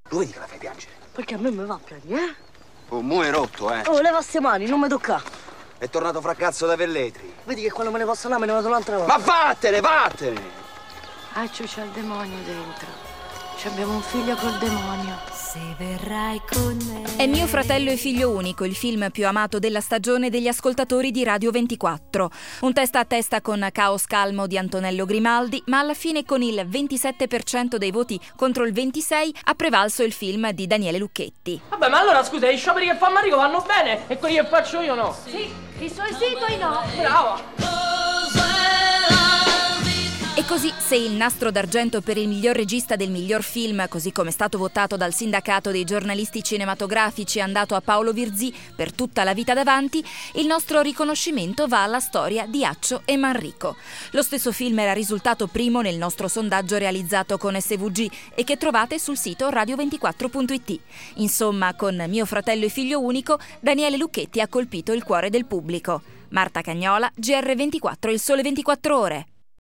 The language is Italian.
Lo vedi che la fai piangere? Perché a me mi va a piangere, Oh, mo' è rotto, eh? Oh, leva ste mani, non mi tocca. È tornato fraccazzo da Velletri. Vedi che quando me ne posso andare me ne vado un'altra volta. Ma vattene, vattene! Ah, c'è il demonio dentro. Abbiamo un figlio col demonio. Se verrai con me. È Mio fratello e figlio unico, il film più amato della stagione degli ascoltatori di Radio 24. Un testa a testa con Caos Calmo di Antonello Grimaldi, ma alla fine con il 27% dei voti contro il 26% ha prevalso il film di Daniele Lucchetti. Vabbè, ma allora scusa, gli scioperi che fa Marico vanno bene e quelli che faccio io no? Sì, i suoi sì, i tuoi no. Brava! E così, se il nastro d'argento per il miglior regista del miglior film, così come è stato votato dal sindacato dei giornalisti cinematografici, è andato a Paolo Virzì per Tutta la vita davanti, il nostro riconoscimento va alla storia di Accio e Manrico. Lo stesso film era risultato primo nel nostro sondaggio realizzato con SVG e che trovate sul sito radio24.it. Insomma, con Mio fratello e figlio unico, Daniele Lucchetti ha colpito il cuore del pubblico. Marta Cagnola, GR24, Il Sole 24 Ore.